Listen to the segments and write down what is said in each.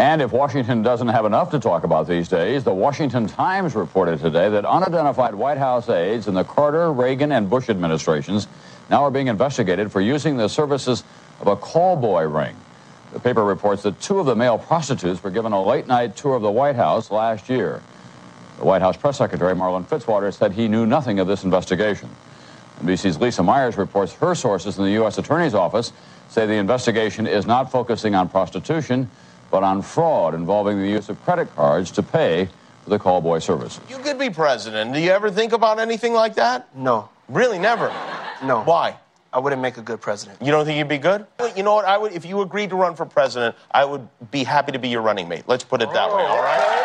And if Washington doesn't have enough to talk about these days, the Washington Times reported today that unidentified White House aides in the Carter, Reagan, and Bush administrations now are being investigated for using the services of a call boy ring. The paper reports that 2 of the male prostitutes were given a late-night tour of the White House last year. The White House press secretary, Marlin Fitzwater, said he knew nothing of this investigation. NBC's Lisa Myers reports her sources in the U.S. Attorney's Office say the investigation is not focusing on prostitution, but on fraud involving the use of credit cards to pay for the call boy services. You could be president. Do you ever think about anything like that? No. Really, never? No. Why? I wouldn't make a good president. You don't think you'd be good? You know what? I would, if you agreed to run for president, I would be happy to be your running mate. Let's put it that way, all right?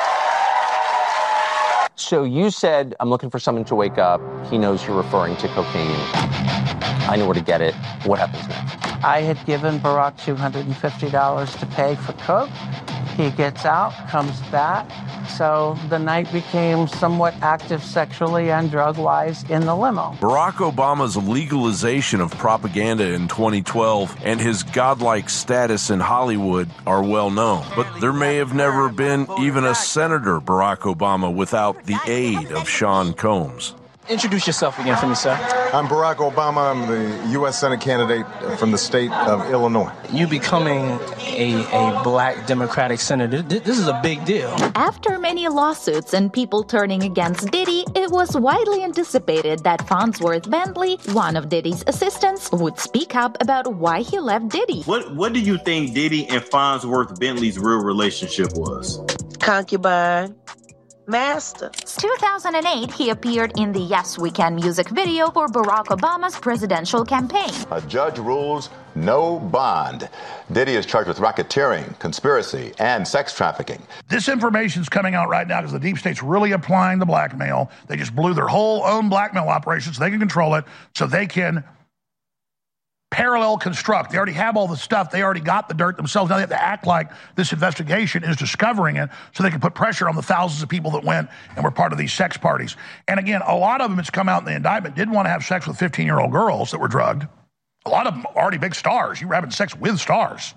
So you said, I'm looking for someone to wake up. He knows you're referring to cocaine. I know where to get it. What happens next? I had given Barack $250 to pay for coke. He gets out, comes back. So the night became somewhat active sexually and drug-wise in the limo. Barack Obama's legalization of propaganda in 2012 and his godlike status in Hollywood are well known. But there may have never been even a Senator Barack Obama without the aid of Sean Combs. Introduce yourself again for me, sir. I'm Barack Obama. I'm the U.S. Senate candidate from the state of Illinois. You becoming a black Democratic senator, this is a big deal. After many lawsuits and people turning against Diddy, it was widely anticipated that Farnsworth Bentley, one of Diddy's assistants, would speak up about why he left Diddy. What do you think Diddy and Farnsworth Bentley's real relationship was? Concubine. Master. 2008, he appeared in the Yes We Can music video for Barack Obama's presidential campaign. A judge rules no bond. Diddy is charged with racketeering, conspiracy, and sex trafficking. This information's coming out right now because the deep state's really applying the blackmail. They just blew their whole own blackmail operation so they can control it, so they can parallel construct. They already have all the stuff. They already got the dirt themselves. Now they have to act like this investigation is discovering it so they can put pressure on the thousands of people that went and were part of these sex parties. And again, a lot of them, it's come out in the indictment, didn't want to have sex with 15-year-old girls that were drugged. A lot of them are already big stars. You were having sex with stars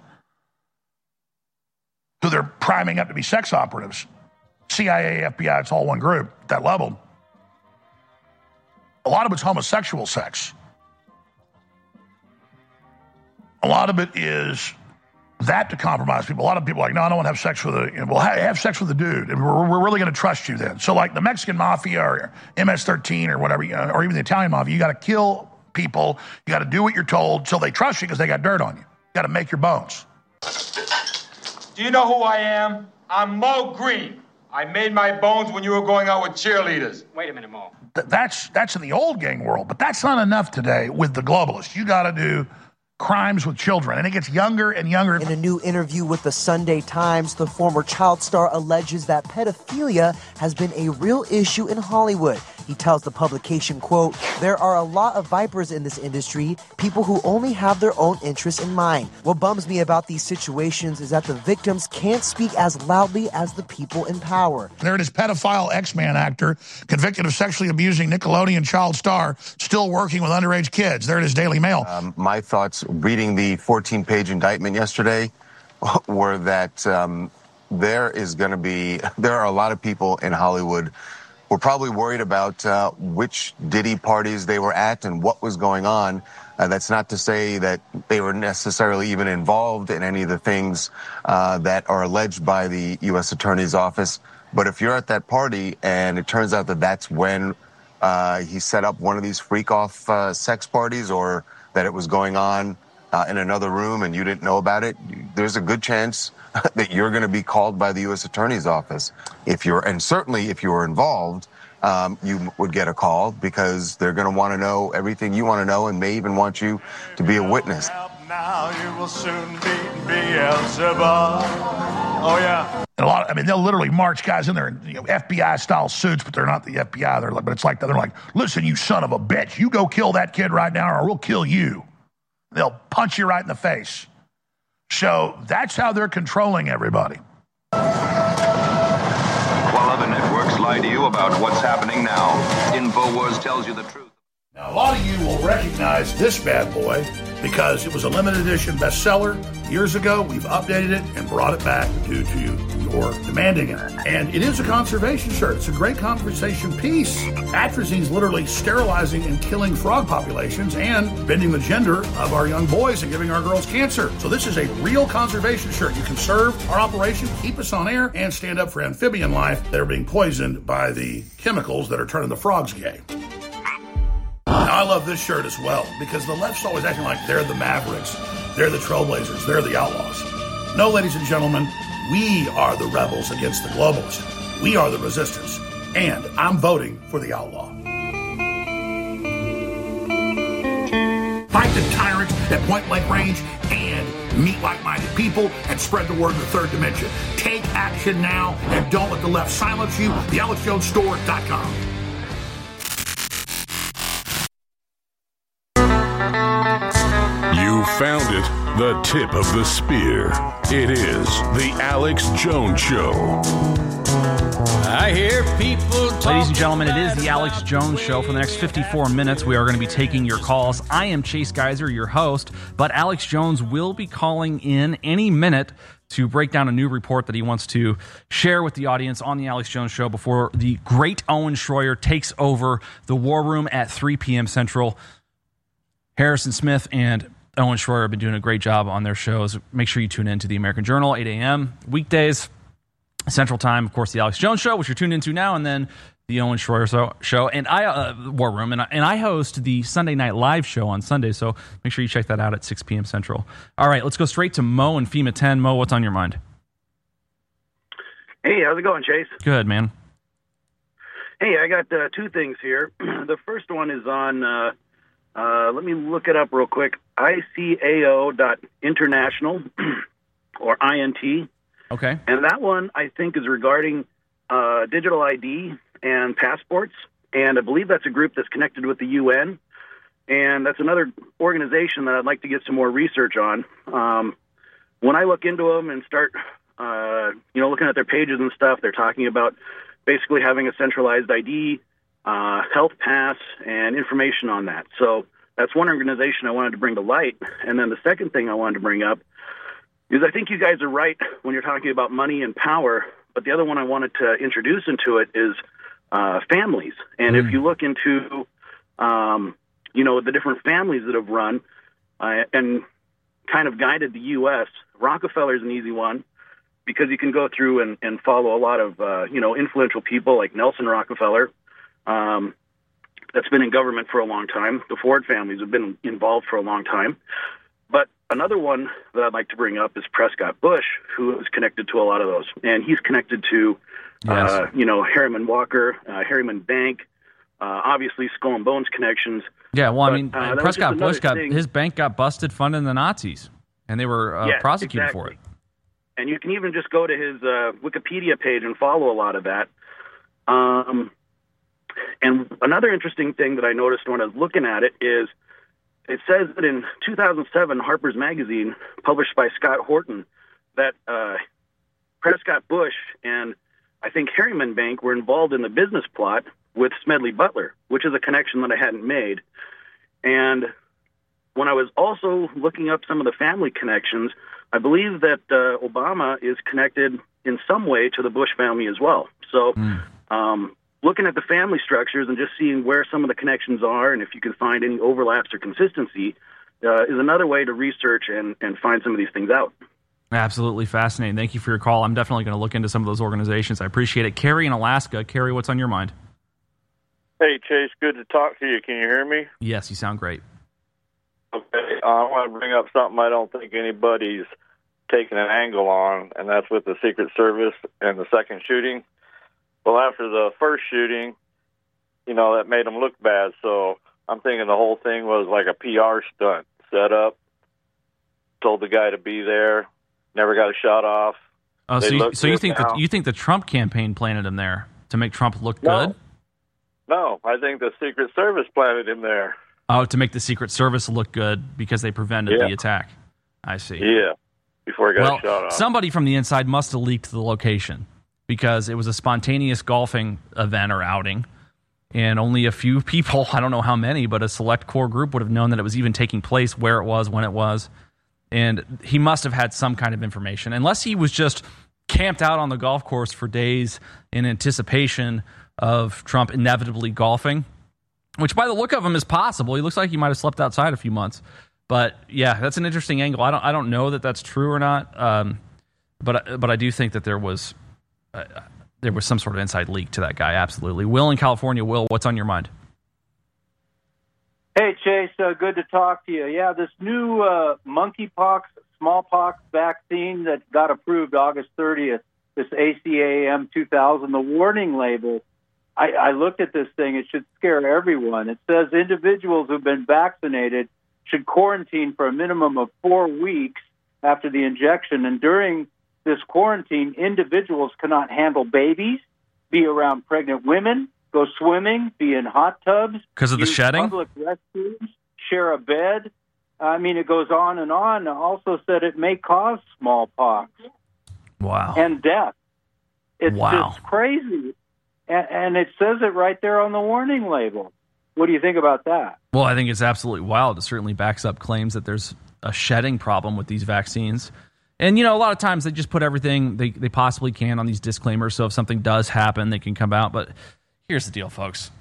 who they're priming up to be sex operatives. CIA, FBI, it's all one group at that level. A lot of it's homosexual sex. A lot of it is that to compromise people. A lot of people are like, no, I don't want to have sex with a, well, have sex with a dude, and we're really going to trust you then. So like the Mexican mafia or MS-13 or whatever, or even the Italian mafia, you got to kill people. You got to do what you're told so they trust you because they got dirt on you. You got to make your bones. Do you know who I am? I'm Mo Green. I made my bones when you were going out with cheerleaders. Wait a minute, Mo. That's in the old gang world, but that's not enough today with the globalists. You got to do crimes with children, and it gets younger and younger. In a new interview with the Sunday Times, the former child star alleges that pedophilia has been a real issue in Hollywood. He tells the publication, quote, "There are a lot of vipers in this industry, people who only have their own interests in mind. What bums me about these situations is that the victims can't speak as loudly as the people in power." There it is, pedophile X-Man actor convicted of sexually abusing Nickelodeon child star, still working with underage kids. There it is, Daily Mail. My thoughts reading the 14-page indictment yesterday were that there are a lot of people in Hollywood who are probably worried about which Diddy parties they were at and what was going on. That's not to say that they were necessarily even involved in any of the things that are alleged by the U.S. Attorney's Office. But if you're at that party and it turns out that that's when he set up one of these freak-off sex parties, or that it was going on in another room and you didn't know about it, there's a good chance that you're going to be called by the U.S. Attorney's Office. And certainly if you were involved, you would get a call because they're going to want to know everything you want to know and may even want you to be a witness. Now you will soon be Beelzebub. Oh, yeah. And they'll literally march guys in there in FBI-style suits, but they're not the FBI. But it's like, they're like, listen, you son of a bitch, you go kill that kid right now or we'll kill you. They'll punch you right in the face. So that's how they're controlling everybody. While other networks lie to you about what's happening now, InfoWars tells you the truth. Now, a lot of you will recognize this bad boy because it was a limited edition bestseller years ago. We've updated it and brought it back due to your demanding it. And it is a conservation shirt. It's a great conversation piece. Atrazine's literally sterilizing and killing frog populations and bending the gender of our young boys and giving our girls cancer. So this is a real conservation shirt. You can serve our operation, keep us on air, and stand up for amphibian life that are being poisoned by the chemicals that are turning the frogs gay. Now, I love this shirt as well because the left's always acting like they're the Mavericks, they're the Trailblazers, they're the outlaws. No, ladies and gentlemen, we are the rebels against the globalists. We are the resistance, and I'm voting for the outlaw. Fight the tyrants at point-blank range and meet like-minded people and spread the word in the third dimension. Take action now and don't let the left silence you. TheAlexJonesStore.com. You found it, the tip of the spear. It is The Alex Jones Show. I hear people talking. Ladies and gentlemen, it is The Alex Jones Show. For the next 54 minutes, we are going to be taking your calls. I am Chase Geiser, your host, but Alex Jones will be calling in any minute to break down a new report that he wants to share with the audience on The Alex Jones Show before the great Owen Schroyer takes over the War Room at 3 p.m. Central. Harrison Smith and Owen Schroyer have been doing a great job on their shows. Make sure you tune in to the American Journal, 8 a.m. weekdays, Central Time. Of course, the Alex Jones Show, which you're tuned into now, and then the Owen Schroyer Show, and War Room, and I host the Sunday Night Live show on Sunday. So make sure you check that out at 6 p.m. Central. All right, let's go straight to Mo and FEMA 10. Mo, what's on your mind? Hey, how's it going, Chase? Good, man. Hey, I got two things here. The first one is on. Let me look it up real quick. ICAO.international or INT. Okay. And that one, I think, is regarding digital ID and passports. And I believe that's a group that's connected with the UN. And that's another organization that I'd like to get some more research on. When I look into them and start, looking at their pages and stuff, they're talking about basically having a centralized ID, health pass, and information on that. So that's one organization I wanted to bring to light. And then the second thing I wanted to bring up is I think you guys are right when you're talking about money and power, but the other one I wanted to introduce into it is families. And if you look into, the different families that have run and kind of guided the U.S., Rockefeller's an easy one because you can go through and follow a lot of, influential people like Nelson Rockefeller, that's been in government for a long time. The Ford families have been involved for a long time. But another one that I'd like to bring up is Prescott Bush, who is connected to a lot of those. And he's connected to, Harriman Walker, Harriman Bank, obviously Skull and Bones connections. Yeah, well, Prescott Bush his bank got busted funding the Nazis, and they were prosecuted for it. And you can even just go to his Wikipedia page and follow a lot of that. And another interesting thing that I noticed when I was looking at it is it says that in 2007, Harper's Magazine, published by Scott Horton, that Prescott Bush and I think Harriman Bank were involved in the business plot with Smedley Butler, which is a connection that I hadn't made. And when I was also looking up some of the family connections, I believe that Obama is connected in some way to the Bush family as well. So looking at the family structures and just seeing where some of the connections are and if you can find any overlaps or consistency is another way to research and find some of these things out. Absolutely fascinating. Thank you for your call. I'm definitely going to look into some of those organizations. I appreciate it. Carrie in Alaska. Carrie, what's on your mind? Hey, Chase. Good to talk to you. Can you hear me? Yes, you sound great. Okay. I want to bring up something I don't think anybody's taking an angle on, and that's with the Secret Service and the second shooting. Well, after the first shooting, that made them look bad. So I'm thinking the whole thing was like a PR stunt set up, told the guy to be there, never got a shot off. Oh, so you think the Trump campaign planted him there to make Trump look good? No, I think the Secret Service planted him there. Oh, to make the Secret Service look good because they prevented the attack. I see. Yeah, before he got shot off. Somebody from the inside must have leaked the location because it was a spontaneous golfing event or outing, And only a few people, I don't know how many, but a select core group would have known that it was even taking place, where it was, when it was. And he must have had some kind of information, unless he was just camped out on the golf course for days in anticipation of Trump inevitably golfing, which by the look of him is possible. He looks like he might have slept outside a few months. But yeah, that's an interesting angle. I don't know that that's true or not, but I do think that there was some sort of inside leak to that guy. Absolutely. Will in California. Will, what's on your mind? Hey, Chase, good to talk to you. Yeah, this new monkeypox, smallpox vaccine that got approved August 30th, this ACAM 2000, the warning label, I looked at this thing. It should scare everyone. It says individuals who've been vaccinated should quarantine for a minimum of 4 weeks after the injection. And during this quarantine, individuals cannot handle babies, be around pregnant women, go swimming, be in hot tubs. Because of the shedding? Public restrooms, share a bed. I mean, it goes on and on. It also said it may cause smallpox. Wow. And death. It's wow. just crazy. And it says it right there on the warning label. What do you think about that? Well, I think it's absolutely wild. It certainly backs up claims that there's a shedding problem with these vaccines. And, a lot of times they just put everything they possibly can on these disclaimers, so if something does happen, they can come out. But here's the deal, folks.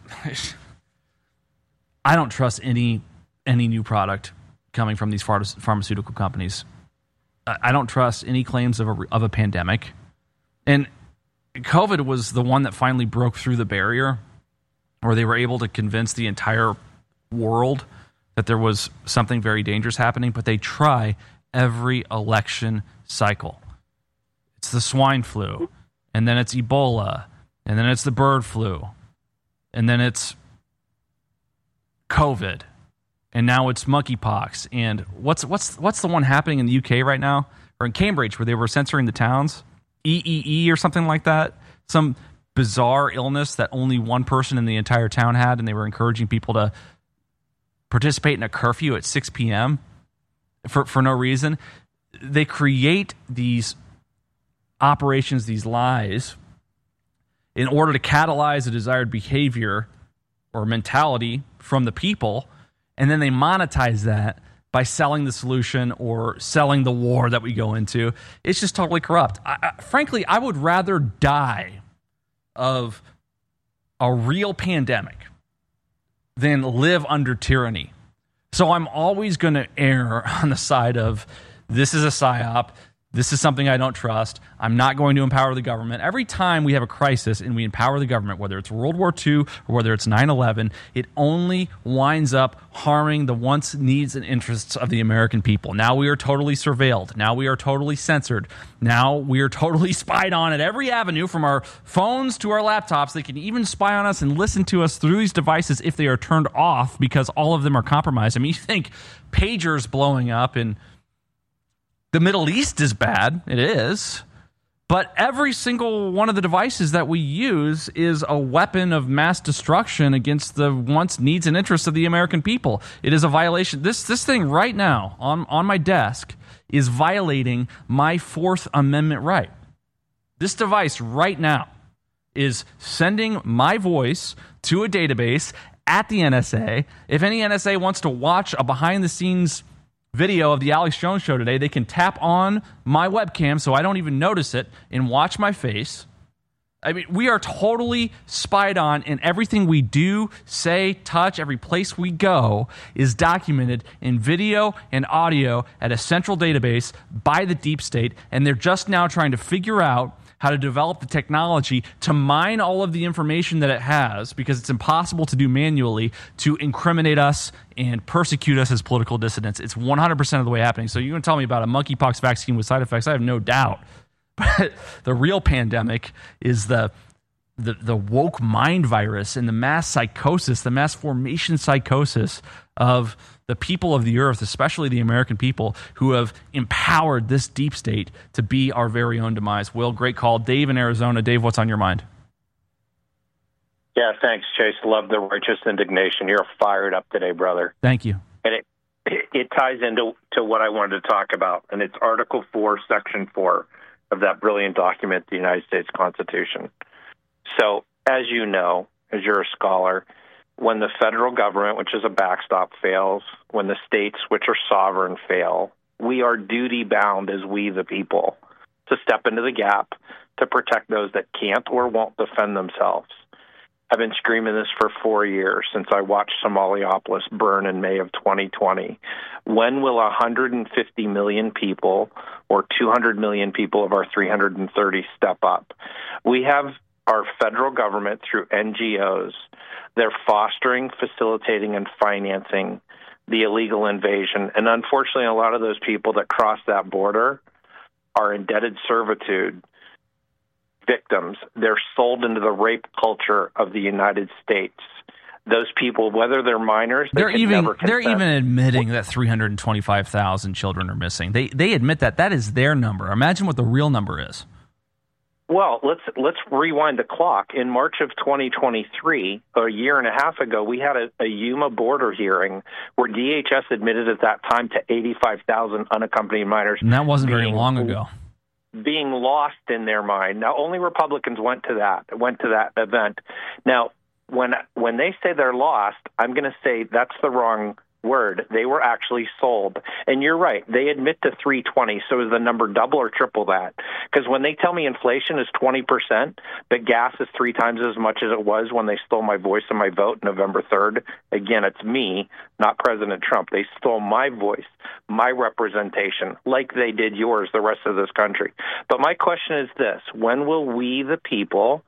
I don't trust any new product coming from these pharmaceutical companies. I don't trust any claims of a pandemic. And COVID was the one that finally broke through the barrier, where they were able to convince the entire world that there was something very dangerous happening, but they try every election cycle. It's the swine flu, and then it's Ebola, and then it's the bird flu, and then it's COVID, and now it's monkeypox. And what's the one happening in the UK right now, or in Cambridge, where they were censoring the towns? EEE or something like that? Some bizarre illness that only one person in the entire town had, and they were encouraging people to participate in a curfew at 6 p.m. for no reason. They create these operations, these lies, in order to catalyze a desired behavior or mentality from the people, and then they monetize that by selling the solution or selling the war that we go into. It's just totally corrupt. Frankly, I would rather die of a real pandemic than live under tyranny. So I'm always going to err on the side of this is a psyop. This is something I don't trust. I'm not going to empower the government. Every time we have a crisis and we empower the government, whether it's World War II or whether it's 9/11, it only winds up harming the wants, needs, and interests of the American people. Now we are totally surveilled. Now we are totally censored. Now we are totally spied on at every avenue, from our phones to our laptops. They can even spy on us and listen to us through these devices if they are turned off, because all of them are compromised. I mean, you think pagers blowing up in the Middle East is bad. It is. But every single one of the devices that we use is a weapon of mass destruction against the wants, needs, and interests of the American people. It is a violation. This thing right now on my desk is violating my Fourth Amendment right. This device right now is sending my voice to a database at the NSA. If any NSA wants to watch a behind-the-scenes video of the Alex Jones Show today, they can tap on my webcam so I don't even notice it and watch my face. I mean, we are totally spied on, and everything we do, say, touch, every place we go is documented in video and audio at a central database by the deep state, and they're just now trying to figure out how to develop the technology to mine all of the information that it has, because it's impossible to do manually, to incriminate us and persecute us as political dissidents. It's 100% of the way happening. So you're going to tell me about a monkeypox vaccine with side effects? I have no doubt. But the real pandemic is the woke mind virus and the mass psychosis, the mass formation psychosis of the people of the earth, especially the American people, who have empowered this deep state to be our very own demise. Will, great call. Dave in Arizona. Dave, what's on your mind? Yeah, thanks, Chase. Love the righteous indignation. You're fired up today, brother. Thank you. And it ties into what I wanted to talk about, and it's Article 4, Section 4 of that brilliant document, the United States Constitution. So, as you know, as you're a scholar, when the federal government, which is a backstop, fails, when the states, which are sovereign, fail, we are duty-bound as we the people to step into the gap to protect those that can't or won't defend themselves. I've been screaming this for 4 years since I watched Somaliopolis burn in May of 2020. When will 150 million people or 200 million people of our 330 step up? We have our federal government through NGOs. They're fostering, facilitating, and financing the illegal invasion. And unfortunately, a lot of those people that cross that border are indebted servitude victims. They're sold into the rape culture of the United States. Those people, whether they're minors, they're even admitting that 325,000 children are missing. They admit that is their number. Imagine what the real number is. Well, let's rewind the clock. In March of 2023, a year and a half ago, we had a Yuma border hearing where DHS admitted at that time to 85,000 unaccompanied minors. And that wasn't very long ago. Being lost in their mind. Now, only Republicans went to that event. Now, when they say they're lost, I'm going to say that's the wrong word. They were actually sold. And you're right. They admit to 320. So is the number double or triple that? Because when they tell me inflation is 20%, but gas is 3 times as much as it was when they stole my voice and my vote November 3rd, again, it's me, not President Trump. They stole my voice, my representation, like they did yours, the rest of this country. But my question is this: when will we, the people,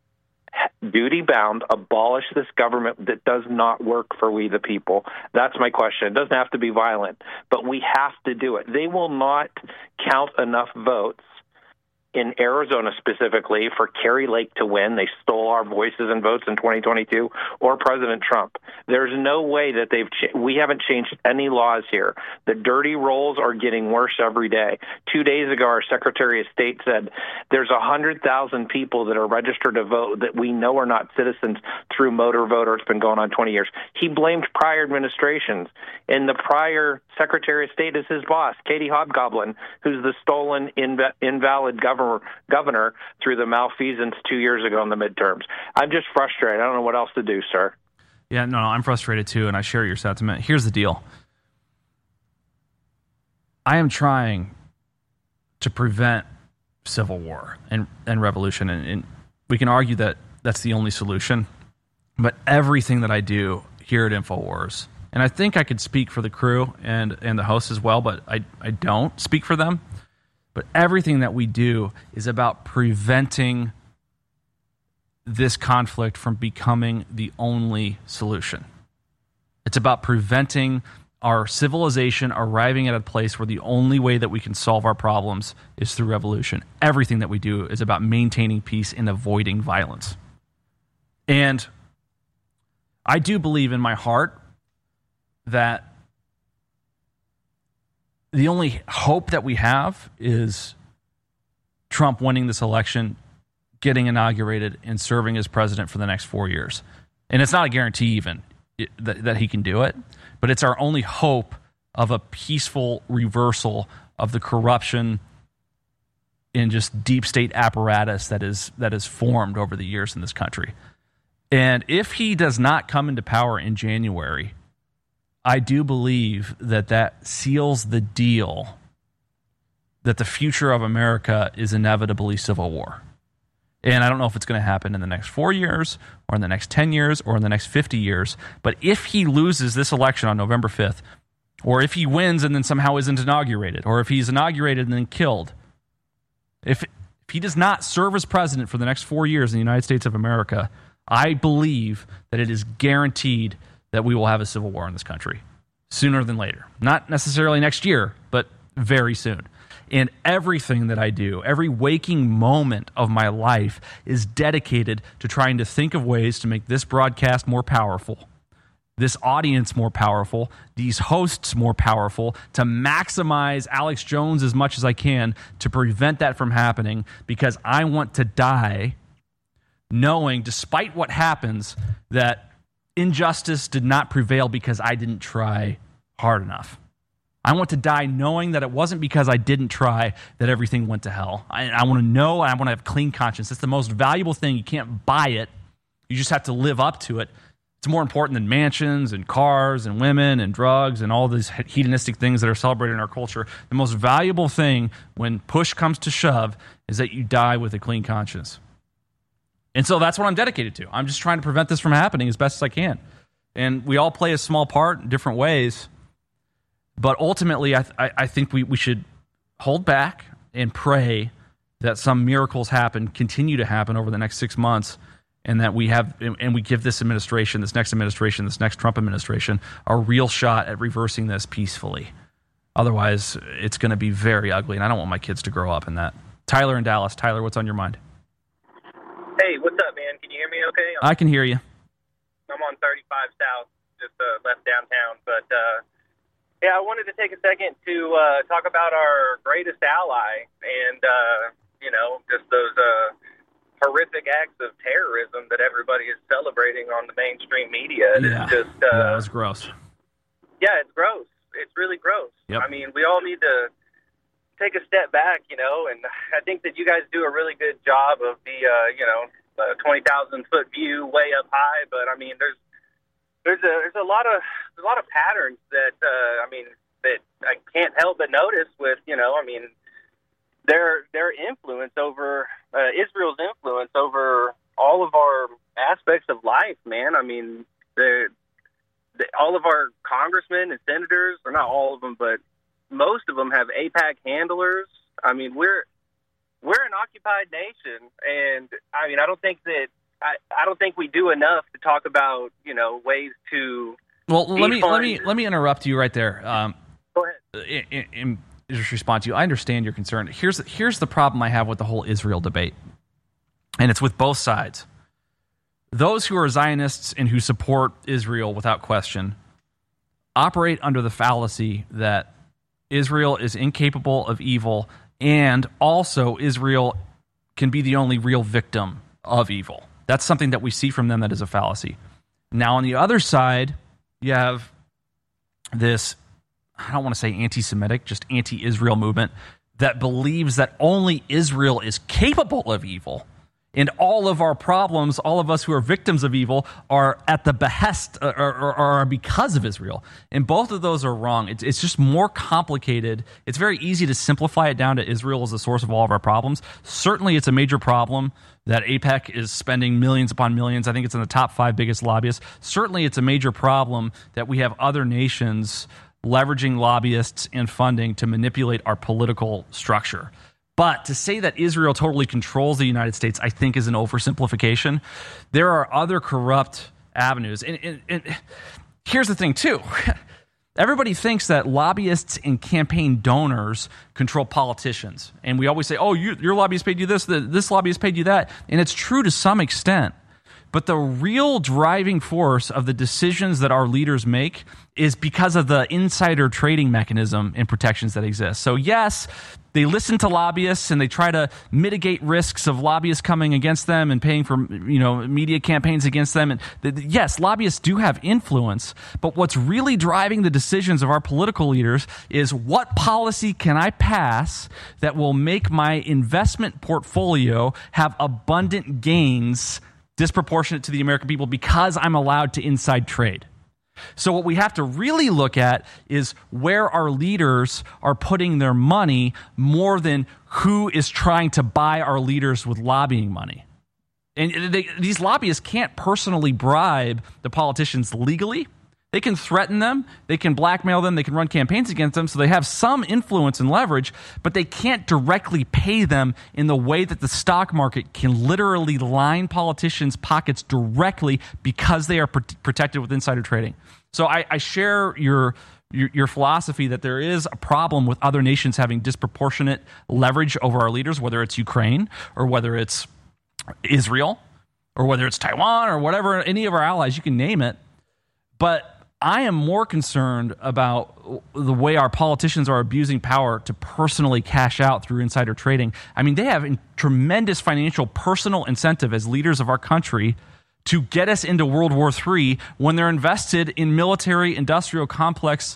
duty-bound, abolish this government that does not work for we the people? That's my question. It doesn't have to be violent, but we have to do it. They will not count enough votes in Arizona specifically for Kerry Lake to win. They stole our voices and votes in 2022, or President Trump. There's no way that we haven't changed any laws here. The dirty rolls are getting worse every day. 2 days ago, our Secretary of State said there's 100,000 people that are registered to vote that we know are not citizens through motor voter. It's been going on 20 years. He blamed prior administrations, and the prior Secretary of State is his boss, Katie Hobgoblin, who's the stolen, invalid governor through the malfeasance 2 years ago in the midterms. I'm just frustrated. I don't know what else to do, sir. Yeah, no, I'm frustrated too, and I share your sentiment. Here's the deal. I am trying to prevent civil war and revolution, and we can argue that that's the only solution, but everything that I do here at InfoWars, and I think I could speak for the crew and the host as well, but I don't speak for them. But everything that we do is about preventing this conflict from becoming the only solution. It's about preventing our civilization arriving at a place where the only way that we can solve our problems is through revolution. Everything that we do is about maintaining peace and avoiding violence. And I do believe in my heart that the only hope that we have is Trump winning this election, getting inaugurated, and serving as president for the next 4 years. And it's not a guarantee even that he can do it, but it's our only hope of a peaceful reversal of the corruption and just deep state apparatus that is formed over the years in this country. And if he does not come into power in January, I do believe that seals the deal that the future of America is inevitably civil war. And I don't know if it's going to happen in the next 4 years or in the next 10 years or in the next 50 years. But if he loses this election on November 5th, or if he wins and then somehow isn't inaugurated, or if he's inaugurated and then killed, if he does not serve as president for the next 4 years in the United States of America, I believe that it is guaranteed that we will have a civil war in this country sooner than later. Not necessarily next year, but very soon. And everything that I do, every waking moment of my life is dedicated to trying to think of ways to make this broadcast more powerful, this audience more powerful, these hosts more powerful, to maximize Alex Jones as much as I can to prevent that from happening, because I want to die knowing, despite what happens, that injustice did not prevail because I didn't try hard enough. I want to die knowing that it wasn't because I didn't try that everything went to hell. I want to know, and I want to have clean conscience. It's the most valuable thing. You can't buy it. You just have to live up to it. It's more important than mansions and cars and women and drugs and all these hedonistic things that are celebrated in our culture. The most valuable thing when push comes to shove is that you die with a clean conscience. And so that's what I'm dedicated to. I'm just trying to prevent this from happening as best as I can. And we all play a small part in different ways. But ultimately, I think we should hold back and pray that some miracles continue to happen over the next 6 months, and that we give this administration, this next Trump administration, a real shot at reversing this peacefully. Otherwise, it's going to be very ugly, and I don't want my kids to grow up in that. Tyler in Dallas. Tyler, what's on your mind? Hey, what's up, man? Can you hear me okay? I can hear you. I'm on 35 South, just left downtown. But, yeah, I wanted to take a second to talk about our greatest ally and, just those horrific acts of terrorism that everybody is celebrating on the mainstream media. Yeah, it's just, that was gross. Yeah, it's gross. It's really gross. Yep. I mean, we all need to take a step back, and I think that you guys do a really good job of the 20,000-foot view way up high. But I mean, there's a lot of patterns that that I can't help but notice with their influence over Israel's influence over all of our aspects of life, man. I mean, all of our congressmen and senators, or not all of them, but most of them have AIPAC handlers. I mean, we're an occupied nation, and I mean, I don't think we do enough to talk about ways to. Well, let me interrupt you right there. Go ahead. In just respond to you. I understand your concern. Here's the problem I have with the whole Israel debate, and it's with both sides. Those who are Zionists and who support Israel without question operate under the fallacy that Israel is incapable of evil, and also Israel can be the only real victim of evil. That's something that we see from them that is a fallacy. Now, on the other side, you have this, I don't want to say anti-Semitic, just anti-Israel movement that believes that only Israel is capable of evil, and all of our problems, all of us who are victims of evil, are at the behest or are because of Israel. And both of those are wrong. It's just more complicated. It's very easy to simplify it down to Israel as the source of all of our problems. Certainly, it's a major problem that AIPAC is spending millions upon millions. I think it's in the top 5 biggest lobbyists. Certainly, it's a major problem that we have other nations leveraging lobbyists and funding to manipulate our political structure. But to say that Israel totally controls the United States, I think, is an oversimplification. There are other corrupt avenues. And here's the thing, too. Everybody thinks that lobbyists and campaign donors control politicians. And we always say, oh, your lobbyist paid you this lobbyist paid you that. And it's true to some extent. But the real driving force of the decisions that our leaders make is because of the insider trading mechanism and protections that exist. So yes, they listen to lobbyists and they try to mitigate risks of lobbyists coming against them and paying for media campaigns against them. And yes, lobbyists do have influence, but what's really driving the decisions of our political leaders is what policy can I pass that will make my investment portfolio have abundant gains disproportionate to the American people because I'm allowed to inside trade. So what we have to really look at is where our leaders are putting their money more than who is trying to buy our leaders with lobbying money. And these lobbyists can't personally bribe the politicians legally. They can threaten them, they can blackmail them, they can run campaigns against them, so they have some influence and leverage, but they can't directly pay them in the way that the stock market can literally line politicians' pockets directly because they are protected with insider trading. So I share your philosophy that there is a problem with other nations having disproportionate leverage over our leaders, whether it's Ukraine or whether it's Israel or whether it's Taiwan or whatever, any of our allies, you can name it. But I am more concerned about the way our politicians are abusing power to personally cash out through insider trading. I mean, they have tremendous financial personal incentive as leaders of our country to get us into World War III when they're invested in military industrial complex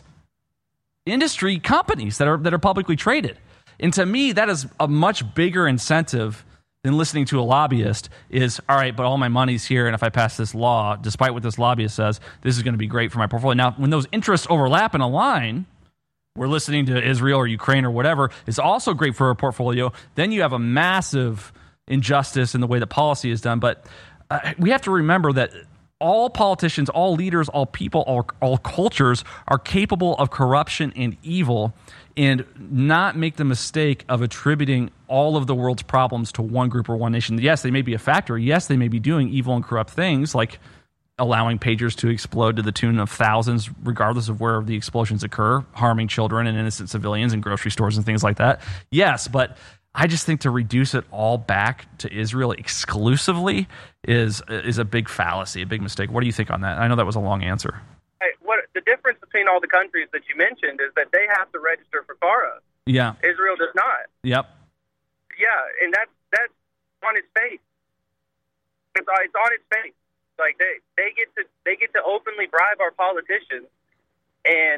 industry companies that are publicly traded. And to me, that is a much bigger incentive than listening to a lobbyist is, all right, but all my money's here, and if I pass this law, despite what this lobbyist says, this is going to be great for my portfolio. Now, when those interests overlap in a line, we're listening to Israel or Ukraine or whatever, is also great for our portfolio. Then you have a massive injustice in the way that policy is done. But we have to remember that all politicians, all leaders, all people, all cultures are capable of corruption and evil, and not make the mistake of attributing all of the world's problems to one group or one nation. Yes, they may be a factor. Yes, they may be doing evil and corrupt things, like allowing pagers to explode to the tune of thousands, regardless of where the explosions occur, harming children and innocent civilians in grocery stores and things like that. Yes, but I just think to reduce it all back to Israel exclusively is a big fallacy, a big mistake. What do you think on that? I know that was a long answer. Hey, what the difference between all the countries that you mentioned is that they have to register for FARA. Yeah. Israel does not. Yep. Yeah, and that's on its face. It's on its face. Like they get to openly bribe our politicians, and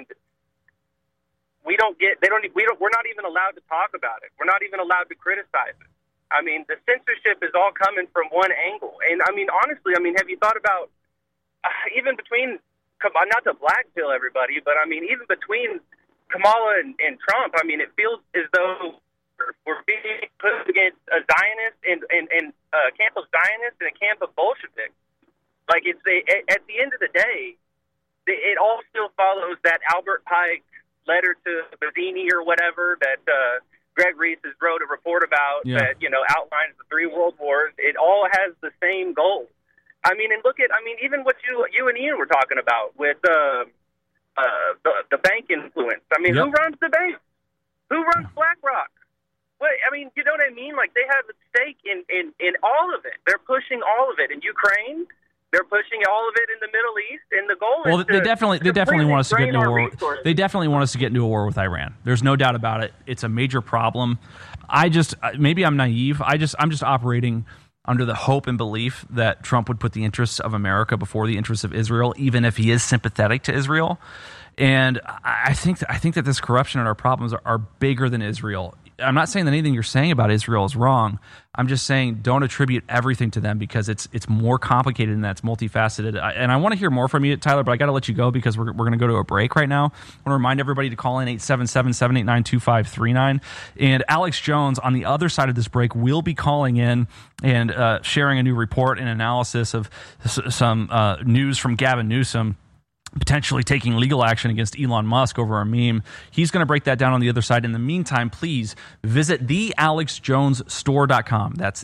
we're not even allowed to talk about it. We're not even allowed to criticize it. I mean, the censorship is all coming from one angle. And I mean, honestly, have you thought about even between, not to black pill everybody, but I mean, even between Kamala and Trump, I mean, it feels as though we're being put against a Zionist and a camp of Zionists and a camp of Bolsheviks. Like at the end of the day, it all still follows that Albert Pike letter to Bazzini or whatever that Greg Reese has wrote a report about that outlines the 3 world wars. It all has the same goal. I mean, and look at even what you and Ian were talking about with the bank influence. I mean, who runs the bank? Who runs BlackRock? What I mean, you know what I mean? Like they have a stake in all of it. They're pushing all of it in Ukraine. They're pushing all of it in the Middle East, and the goal is they definitely want us to get into a war. They definitely want us to get into a war with Iran. There's no doubt about it. It's a major problem. Maybe I'm naive. I'm just operating under the hope and belief that Trump would put the interests of America before the interests of Israel, even if he is sympathetic to Israel. And I think that this corruption and our problems are bigger than Israel. I'm not saying that anything you're saying about Israel is wrong. I'm just saying don't attribute everything to them because it's more complicated than that. It's multifaceted. And I want to hear more from you, Tyler, but I got to let you go because we're going to go to a break right now. I want to remind everybody to call in 877-789-2539. And Alex Jones, on the other side of this break, will be calling in and sharing a new report and analysis of some news from Gavin Newsom potentially taking legal action against Elon Musk over a meme. He's going to break that down on the other side. In the meantime, please visit thealexjonesstore.com. That's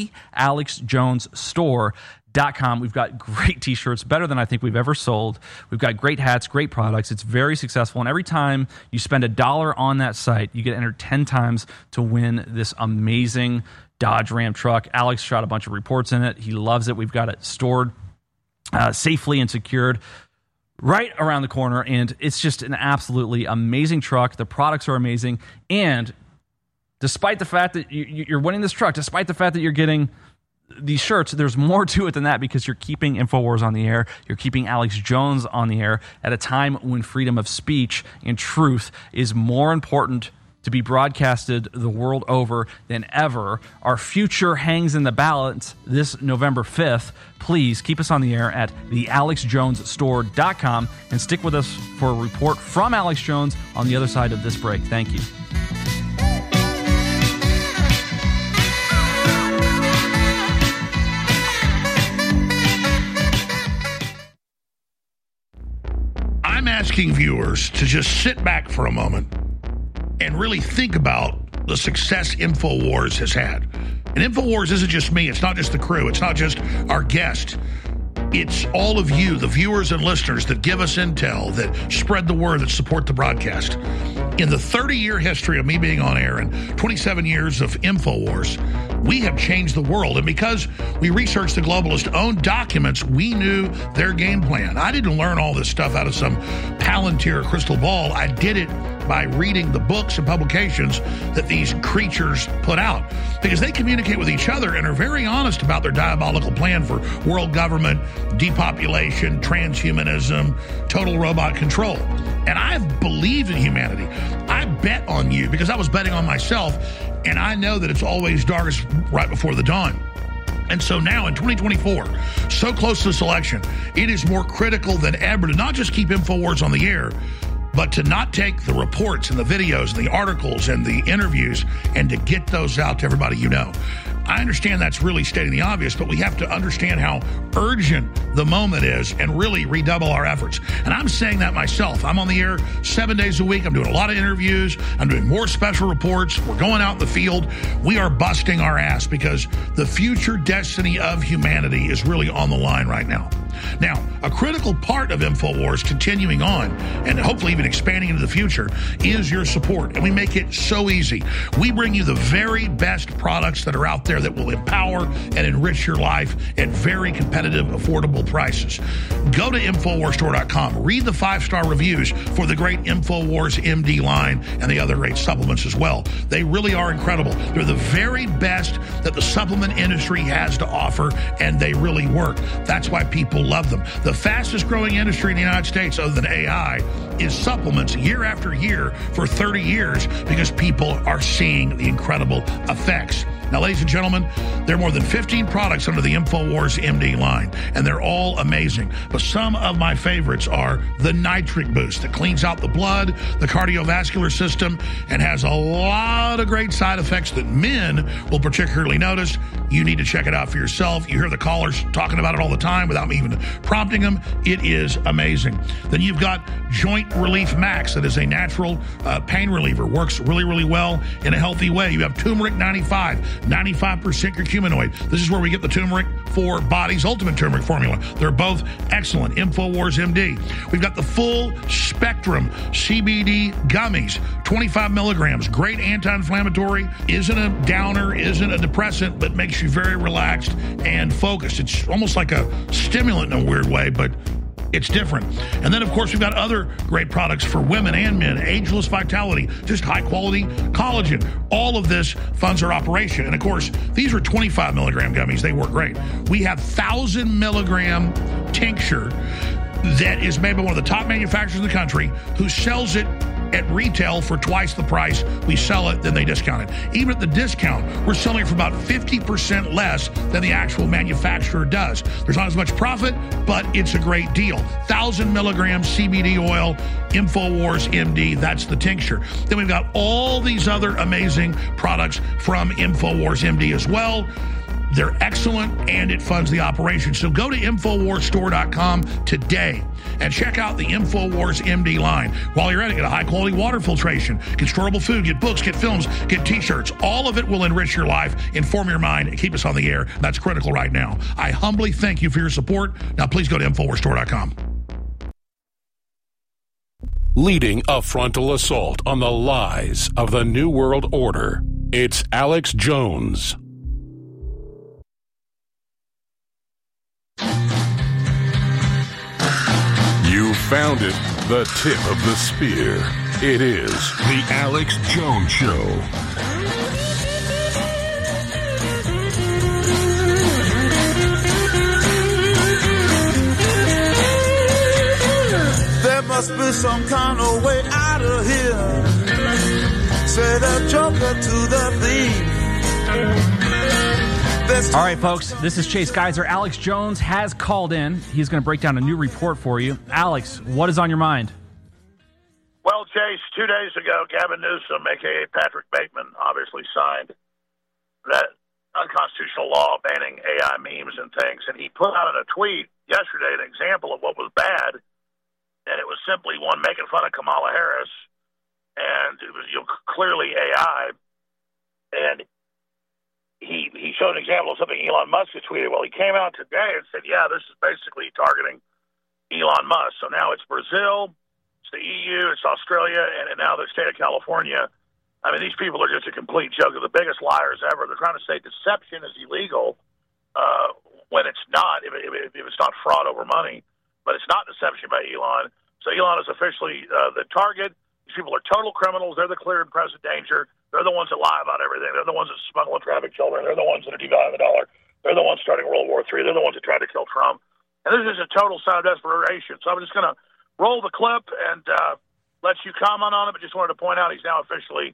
thealexjonesstore.com. We've got great t-shirts, better than I think we've ever sold. We've got great hats, great products. It's very successful. And every time you spend $1 on that site, you get entered 10 times to win this amazing Dodge Ram truck. Alex shot a bunch of reports in it. He loves it. We've got it stored safely and secured right around the corner, and it's just an absolutely amazing truck. The products are amazing, and despite the fact that you're winning this truck, despite the fact that you're getting these shirts, there's more to it than that because you're keeping InfoWars on the air. You're keeping Alex Jones on the air at a time when freedom of speech and truth is more important to be broadcasted the world over than ever. Our future hangs in the balance this November 5th. Please keep us on the air at thealexjonesstore.com and stick with us for a report from Alex Jones on the other side of this break. Thank you. I'm asking viewers to just sit back for a moment and really think about the success InfoWars has had. And InfoWars isn't just me. It's not just the crew. It's not just our guest. It's all of you, the viewers and listeners that give us intel, that spread the word, that support the broadcast. In the 30-year history of me being on air and 27 years of InfoWars, we have changed the world. And because we researched the globalists' own documents, we knew their game plan. I didn't learn all this stuff out of some Palantir crystal ball. I did it by reading the books and publications that these creatures put out, because they communicate with each other and are very honest about their diabolical plan for world government, depopulation, transhumanism, total robot control. And I've believed in humanity. I bet on you because I was betting on myself, And I know that it's always darkest right before the dawn. And so now in 2024, so close to this election, it is more critical than ever to not just keep InfoWars on the air, but to not take the reports and the videos and the articles and the interviews and to get those out to everybody you know. I understand that's really stating the obvious, but we have to understand how urgent the moment is and really redouble our efforts. And I'm saying that myself. I'm on the air 7 days a week. I'm doing a lot of interviews. I'm doing more special reports. We're going out in the field. We are busting our ass because the future destiny of humanity is really on the line right now. Now, a critical part of InfoWars continuing on and hopefully even expanding into the future is your support. And we make it so easy. We bring you the very best products that are out there that will empower and enrich your life at very competitive, affordable prices. Go to InfoWarsStore.com. Read the 5-star reviews for the great InfoWars MD line and the other great supplements as well. They really are incredible. They're the very best that the supplement industry has to offer, and they really work. That's why people love them. The fastest growing industry in the United States, other than AI, is supplements year after year for 30 years because people are seeing the incredible effects. Now, ladies and gentlemen, there are more than 15 products under the InfoWars MD line, and they're all amazing. But some of my favorites are the Nitric Boost that cleans out the blood, the cardiovascular system, and has a lot of great side effects that men will particularly notice. You need to check it out for yourself. You hear the callers talking about it all the time without me even prompting them. It is amazing. Then you've got Joint Relief Max that is a natural pain reliever. Works really, really well in a healthy way. You have Turmeric 95 curcuminoid. This is where we get the turmeric for Body's Ultimate Turmeric Formula. They're both excellent. InfoWars MD. We've got the full spectrum CBD gummies, 25 milligrams. Great anti-inflammatory. Isn't a downer, isn't a depressant, but makes you very relaxed and focused. It's almost like a stimulant in a weird way, but it's different. And then, of course, we've got other great products for women and men. Ageless Vitality, just high-quality collagen. All of this funds our operation. And, of course, these are 25 milligram gummies. They work great. We have 1,000 milligram tincture that is made by one of the top manufacturers in the country who sells it at retail for twice the price we sell it, then they discount it. Even at the discount, we're selling it for about 50% less than the actual manufacturer does. There's not as much profit, but it's a great deal. 1,000 milligram CBD oil, InfoWars MD, that's the tincture. Then we've got all these other amazing products from InfoWars MD as well. They're excellent, and it funds the operation. So go to InfoWarsStore.com today and check out the InfoWars MD line. While you're at it, get a high-quality water filtration, get storable food, get books, get films, get T-shirts. All of it will enrich your life, inform your mind, and keep us on the air. That's critical right now. I humbly thank you for your support. Now, please go to InfoWarsStore.com. Leading a frontal assault on the lies of the New World Order, it's Alex Jones. You found it, the tip of the spear. It is the Alex Jones Show. There must be some kind of way out of here. Said a joker to the thief. All right, folks, this is Chase Geiser. Alex Jones has called in. He's going to break down a new report for you. Alex, what is on your mind? Well, Chase, 2 days ago, Gavin Newsom, a.k.a. Patrick Bateman, obviously signed that unconstitutional law banning AI memes and things, and he put out in a tweet yesterday an example of what was bad, and it was simply one making fun of Kamala Harris, and it was clearly AI, and he showed an example of something Elon Musk had tweeted. Well, he came out today and said, yeah, this is basically targeting Elon Musk. So now it's Brazil, it's the EU, it's Australia, and now the state of California. I mean, these people are just a complete joke. They're the biggest liars ever. They're trying to say deception is illegal when it's not, if it's not fraud over money. But it's not deception by Elon. So Elon is officially the target. These people are total criminals. They're the clear and present danger. They're the ones that lie about everything. They're the ones that smuggle and traffic children. They're the ones that are devaluing the dollar. They're the ones starting World War III. They're the ones that tried to kill Trump. And this is a total sign of desperation. So I'm just going to roll the clip and let you comment on it, but just wanted to point out he's now officially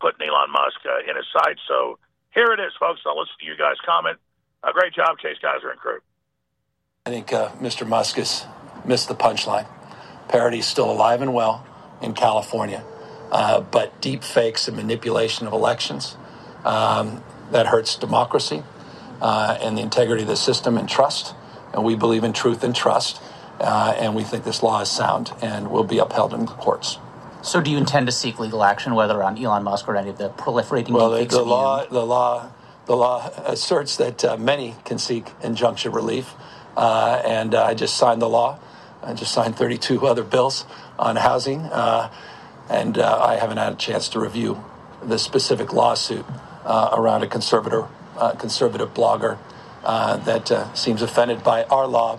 putting Elon Musk in his sights. So here it is, folks. I'll listen to you guys comment. Great job, Chase Geiser and crew. I think Mr. Musk has missed the punchline. Parody is still alive and well in California, but deep fakes and manipulation of elections, that hurts democracy and the integrity of the system and trust. And we believe in truth and trust, and we think this law is sound and will be upheld in the courts. So do you intend to seek legal action, whether on Elon Musk or any of the proliferating deepfakes? The law asserts that many can seek injunction relief, and I just signed the law. I just signed 32 other bills on housing, and I haven't had a chance to review the specific lawsuit around a conservative blogger that seems offended by our law.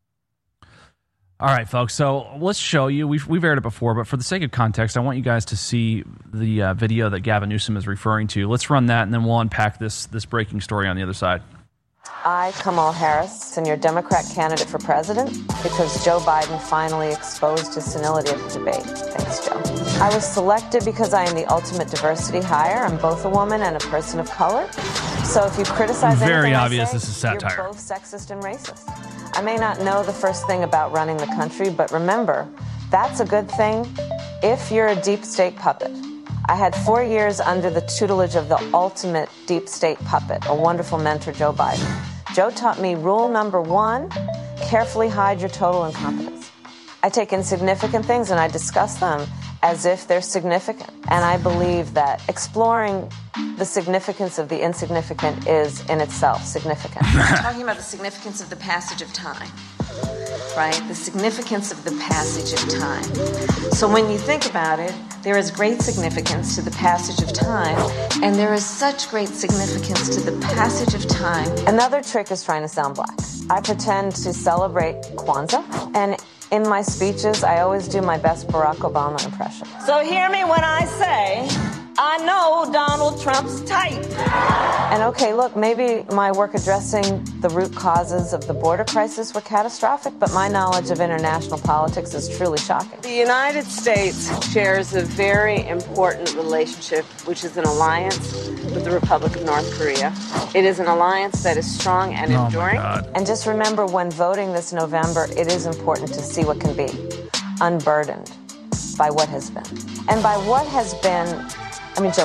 All right, folks. So let's show you. We've aired it before, but for the sake of context, I want you guys to see the video that Gavin Newsom is referring to. Let's run that, and then we'll unpack this breaking story on the other side. I, Kamala Harris, am your Democrat candidate for president because Joe Biden finally exposed his senility at the debate. Thanks, Joe. I was selected because I am the ultimate diversity hire. I'm both a woman and a person of color. So if you criticize very anything obvious I say, this is satire. You're both sexist and racist. I may not know the first thing about running the country, but remember, that's a good thing if you're a deep state puppet. I had 4 years under the tutelage of the ultimate deep state puppet, a wonderful mentor, Joe Biden. Joe taught me rule number 1, carefully hide your total incompetence. I take insignificant things and I discuss them as if they're significant. And I believe that exploring the significance of the insignificant is in itself significant. We're talking about the significance of the passage of time, right? The significance of the passage of time. So when you think about it, there is great significance to the passage of time, and there is such great significance to the passage of time. Another trick is trying to sound black. I pretend to celebrate Kwanzaa, and in my speeches, I always do my best Barack Obama impression. So hear me when I say, I know Donald Trump's type. And okay, look, maybe my work addressing the root causes of the border crisis were catastrophic, but my knowledge of international politics is truly shocking. The United States shares a very important relationship, which is an alliance with the Republic of North Korea. It is an alliance that is strong and enduring. And just remember, when voting this November, it is important to see what can be unburdened by what has been. And by what has been, I mean Joe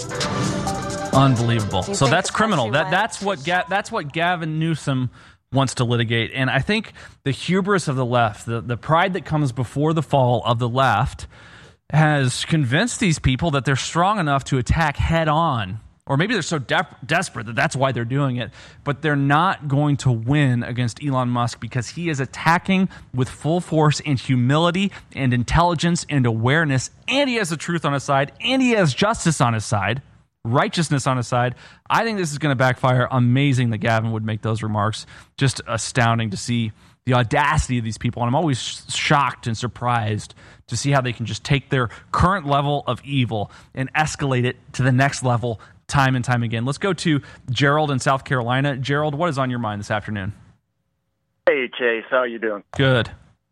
Biden. Unbelievable. So that's criminal. That's what Gavin Newsom wants to litigate. And I think the hubris of the left, the pride that comes before the fall of the left, has convinced these people that they're strong enough to attack head on. Or maybe they're so desperate that that's why they're doing it. But they're not going to win against Elon Musk because he is attacking with full force and humility and intelligence and awareness. And he has the truth on his side. And he has justice on his side. Righteousness on his side. I think this is going to backfire. Amazing that Gavin would make those remarks. Just astounding to see the audacity of these people. And I'm always shocked and surprised to see how they can just take their current level of evil and escalate it to the next level time and time again. Let's go to Gerald in South Carolina. Gerald, what is on your mind this afternoon? Hey, Chase. How you doing? Good.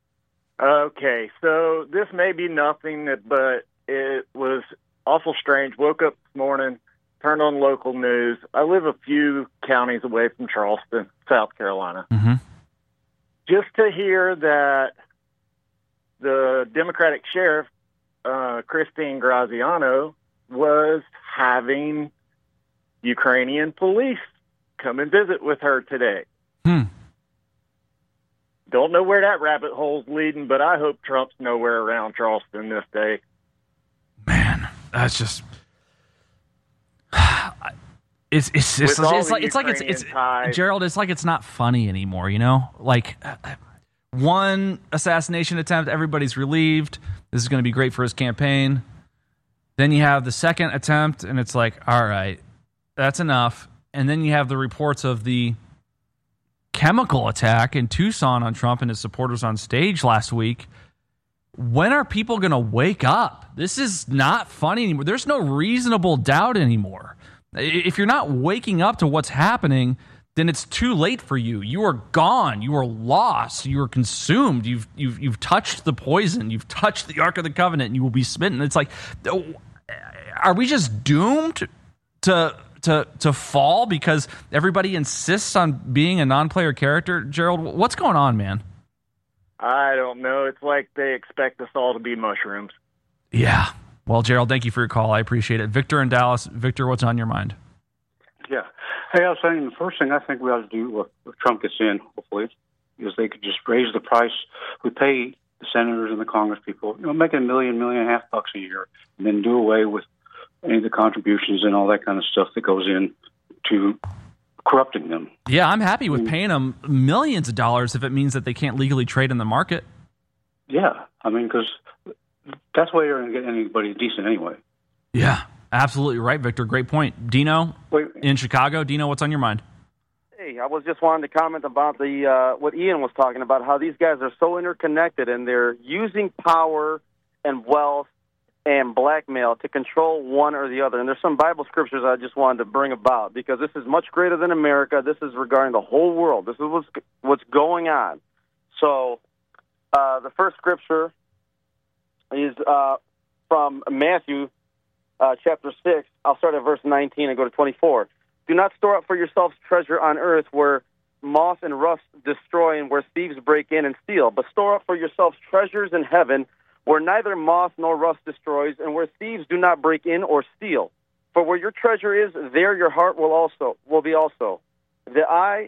Okay, so this may be nothing, but it was awful strange. Woke up this morning, turned on local news. I live a few counties away from Charleston, South Carolina. Mm-hmm. Just to hear that the Democratic sheriff, Christine Graziano, was having Ukrainian police come and visit with her today. Don't know where that rabbit hole's leading, but I hope Trump's nowhere around Charleston this day. Man, that's just... It's Gerald, it's like it's not funny anymore, you know? Like, one assassination attempt, everybody's relieved. This is going to be great for his campaign. Then you have the second attempt, and it's like, all right, that's enough. And then you have the reports of the chemical attack in Tucson on Trump and his supporters on stage last week. When are people going to wake up? This is not funny anymore. There's no reasonable doubt anymore. If you're not waking up to what's happening, then it's too late for you. You are gone. You are lost. You are consumed. You've touched the poison. You've touched the Ark of the Covenant, and you will be smitten. It's like, are we just doomed to fall because everybody insists on being a non-player character? Gerald, what's going on, man? I don't know. It's like they expect us all to be mushrooms. Yeah. Well, Gerald, thank you for your call. I appreciate it. Victor in Dallas. Victor, what's on your mind? Yeah. Hey, I was saying the first thing I think we ought to do if Trump gets in, hopefully, is they could just raise the price. We pay the senators and the Congress people, make it $1 million, $1.5 million a year, and then do away with any of the contributions and all that kind of stuff that goes in to corrupting them. Yeah, I'm happy with paying them millions of dollars if it means that they can't legally trade in the market. Yeah, I mean, because that's why you're going to get anybody decent anyway. Yeah, absolutely right, Victor. Great point. Dino in Chicago. Dino, what's on your mind? Hey, I was just wanting to comment about the what Ian was talking about, how these guys are so interconnected and they're using power and wealth and blackmail to control one or the other. And there's some Bible scriptures I just wanted to bring about because this is much greater than America. This is regarding the whole world. This is what's going on. So the first scripture is from Matthew chapter 6. I'll start at verse 19 and go to 24. Do not store up for yourselves treasure on earth where moth and rust destroy and where thieves break in and steal, but store up for yourselves treasures in heaven where neither moth nor rust destroys, and where thieves do not break in or steal. For where your treasure is, there your heart will be also. The eye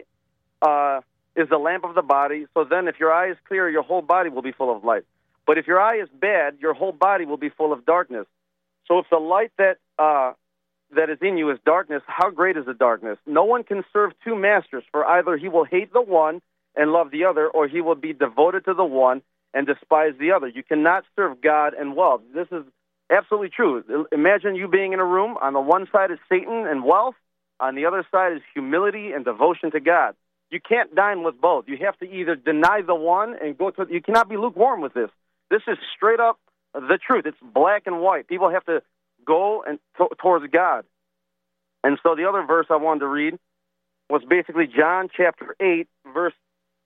is the lamp of the body, so then if your eye is clear, your whole body will be full of light. But if your eye is bad, your whole body will be full of darkness. So if the light that is in you is darkness, how great is the darkness? No one can serve two masters, for either he will hate the one and love the other, or he will be devoted to the one and despise the other. You cannot serve God and wealth. This is absolutely true. Imagine you being in a room. On the one side is Satan and wealth. On the other side is humility and devotion to God. You can't dine with both. You have to either deny the one and go to... You cannot be lukewarm with this. This is straight up the truth. It's black and white. People have to go and towards God. And so the other verse I wanted to read was basically John chapter 8, verse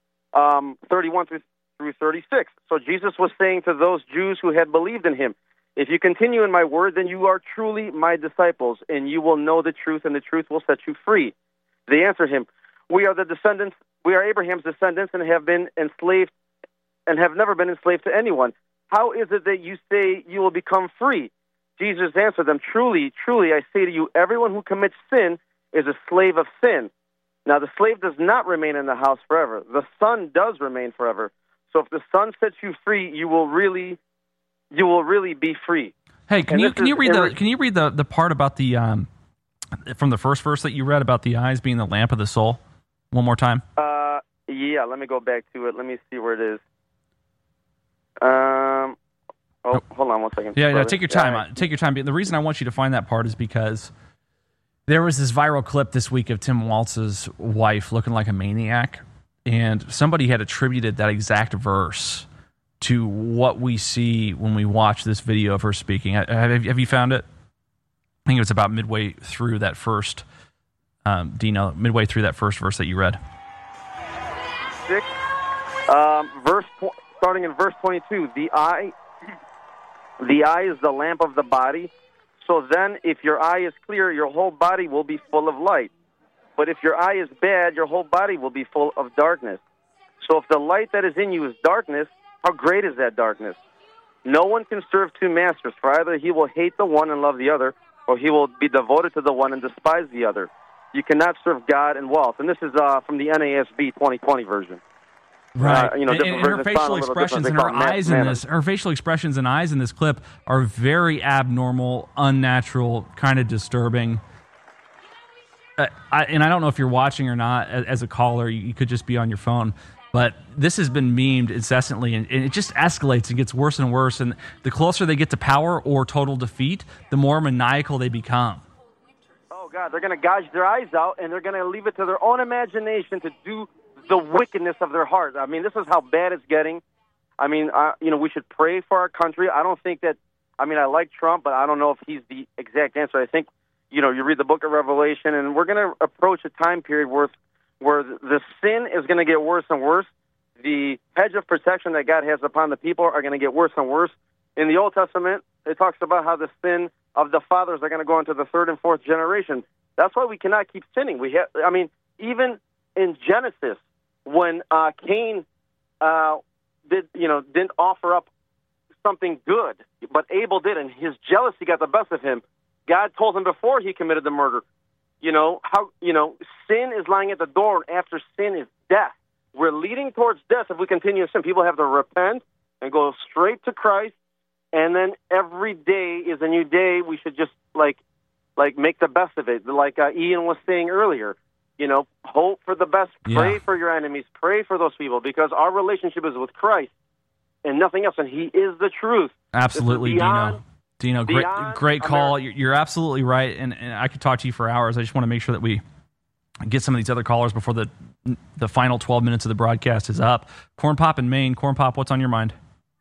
31 through 36. So Jesus was saying to those Jews who had believed in him, if you continue in my word, then you are truly my disciples, and you will know the truth, and the truth will set you free. They answered him, we are Abraham's descendants and have been enslaved and have never been enslaved to anyone. How is it that you say you will become free? Jesus answered them, truly, truly, I say to you, everyone who commits sin is a slave of sin. Now, the slave does not remain in the house forever. The son does remain forever. So if the Son sets you free, you will really be free. Hey, can you read the part about the from the first verse that you read about the eyes being the lamp of the soul one more time? Yeah, let me go back to it. Let me see where it is. Hold on one second. Yeah, take your time. Take your time. The reason I want you to find that part is because there was this viral clip this week of Tim Walz's wife looking like a maniac. And somebody had attributed that exact verse to what we see when we watch this video of her speaking. Have you found it? I think it was about midway through that first, Dino, midway through that first verse that you read. 6, starting in verse 22, the eye is the lamp of the body. So then if your eye is clear, your whole body will be full of light. But if your eye is bad, your whole body will be full of darkness. So if the light that is in you is darkness, how great is that darkness? No one can serve two masters, for either he will hate the one and love the other, or he will be devoted to the one and despise the other. You cannot serve God and wealth. And this is from the NASB 2020 version. Right. And her facial expressions and her eyes in this, her facial expressions and eyes in this clip are very abnormal, unnatural, kind of disturbing. I don't know if you're watching or not as a caller. You could just be on your phone. But this has been memed incessantly, and it just escalates and gets worse and worse. And the closer they get to power or total defeat, the more maniacal they become. Oh, God, they're going to gouge their eyes out, and they're going to leave it to their own imagination to do the wickedness of their heart. I mean, this is how bad it's getting. I mean, we should pray for our country. I don't think that, I like Trump, but I don't know if he's the exact answer. I think, you read the book of Revelation, and we're going to approach a time period where the sin is going to get worse and worse. The hedge of protection that God has upon the people are going to get worse and worse. In the Old Testament, it talks about how the sin of the fathers are going to go into the third and fourth generation. That's why we cannot keep sinning. Even in Genesis, when Cain didn't offer up something good, but Abel did, and his jealousy got the best of him. God told him before he committed the murder, sin is lying at the door, and after sin is death. We're leading towards death if we continue to sin. People have to repent and go straight to Christ, and then every day is a new day. We should just like make the best of it. Like Ian was saying earlier, hope for the best. Pray for your enemies. Pray for those people, because our relationship is with Christ and nothing else, and He is the truth. Absolutely, Dino, great call. You're absolutely right, and I could talk to you for hours. I just want to make sure that we get some of these other callers before the final 12 minutes of the broadcast is up. Corn Pop in Maine. Corn Pop, what's on your mind?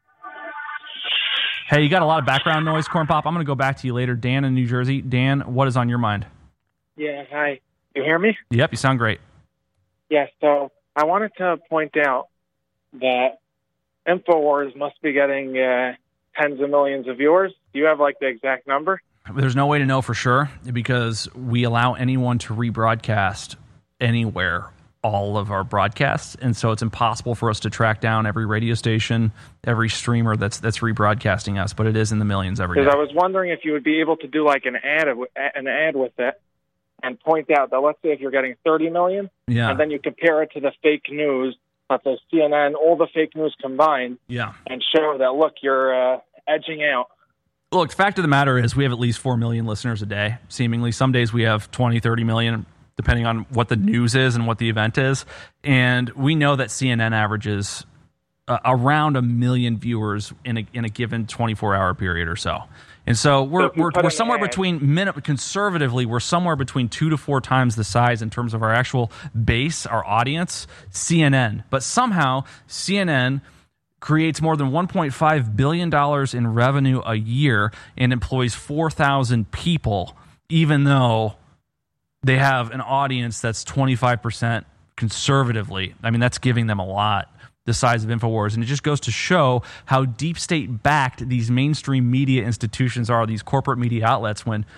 Hey, you got a lot of background noise, Corn Pop. I'm going to go back to you later. Dan in New Jersey. Dan, what is on your mind? Yeah, hi. You hear me? Yep, you sound great. Yeah, so I wanted to point out that InfoWars must be getting tens of millions of viewers. Do you have the exact number? There's no way to know for sure, because we allow anyone to rebroadcast anywhere all of our broadcasts, and so it's impossible for us to track down every radio station, every streamer that's rebroadcasting us, but it is in the millions every day. Because I was wondering if you would be able to do an ad with it and point out that, let's say if you're getting 30 million, and then you compare it to the fake news, let's say CNN, all the fake news combined, and show that, look, you're edging out. Look, the fact of the matter is we have at least 4 million listeners a day, seemingly. Some days we have 20, 30 million, depending on what the news is and what the event is. And we know that CNN averages around 1 million viewers in a given 24-hour period or so. And so we're somewhere between, conservatively, we're somewhere between 2 to 4 times the size in terms of our actual base, our audience, CNN. But somehow CNN creates more than $1.5 billion in revenue a year and employs 4,000 people, even though they have an audience that's 25% conservatively. I mean, that's giving them a lot, the size of InfoWars. And it just goes to show how deep state-backed these mainstream media institutions are, these corporate media outlets, when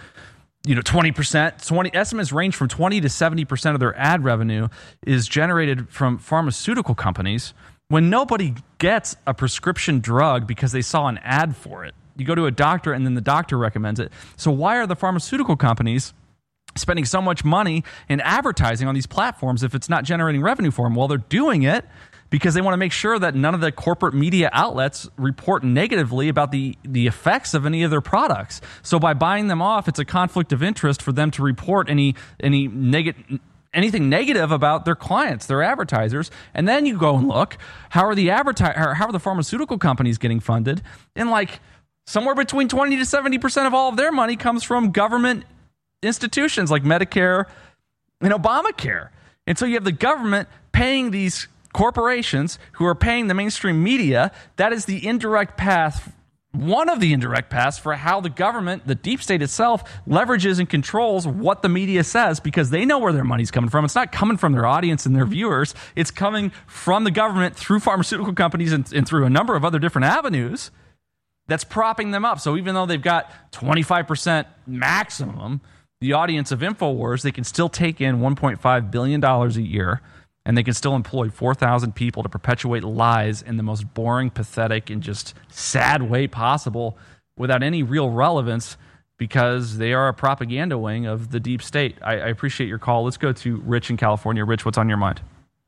20%, estimates range from 20 to 70% of their ad revenue is generated from pharmaceutical companies, when nobody gets a prescription drug because they saw an ad for it. You go to a doctor and then the doctor recommends it. So why are the pharmaceutical companies spending so much money in advertising on these platforms if it's not generating revenue for them? Well, they're doing it because they want to make sure that none of the corporate media outlets report negatively about the effects of any of their products. So by buying them off, it's a conflict of interest for them to report anything negative about their clients, their advertisers. And then you go and look, how are the pharmaceutical companies getting funded? And somewhere between 20 to 70% of all of their money comes from government institutions like Medicare and Obamacare. And so you have the government paying these corporations who are paying the mainstream media. That is the indirect path, one of the indirect paths for how the government, the deep state itself, leverages and controls what the media says, because they know where their money's coming from. It's not coming from their audience and their viewers. It's coming from the government through pharmaceutical companies and through a number of other different avenues that's propping them up. So even though they've got 25% maximum, the audience of InfoWars, they can still take in $1.5 billion a year, and they can still employ 4,000 people to perpetuate lies in the most boring, pathetic, and just sad way possible without any real relevance, because they are a propaganda wing of the deep state. I appreciate your call. Let's go to Rich in California. Rich, what's on your mind?